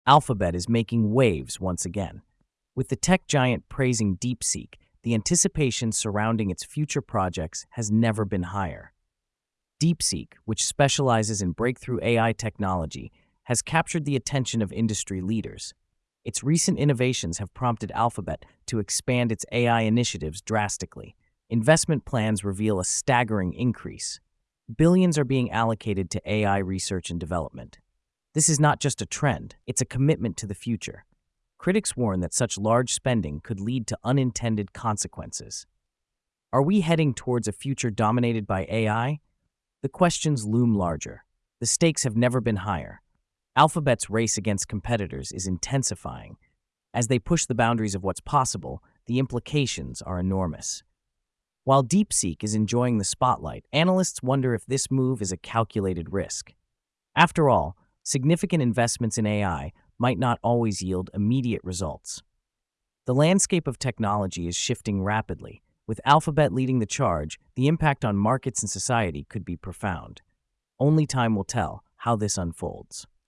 Alphabet is making waves once again. With the tech giant praising DeepSeek, the anticipation surrounding its future projects has never been higher. DeepSeek, which specializes in breakthrough AI technology, has captured the attention of industry leaders. Its recent innovations have prompted Alphabet to expand its AI initiatives drastically. Investment plans reveal a staggering increase. Billions are being allocated to AI research and development. This is not just a trend, it's a commitment to the future. Critics warn that such large spending could lead to unintended consequences. Are we heading towards a future dominated by AI? The questions loom larger. The stakes have never been higher. Alphabet's race against competitors is intensifying. As they push the boundaries of what's possible, the implications are enormous. While DeepSeek is enjoying the spotlight, analysts wonder if this move is a calculated risk. After all, significant investments in AI might not always yield immediate results. The landscape of technology is shifting rapidly. With Alphabet leading the charge, the impact on markets and society could be profound. Only time will tell how this unfolds.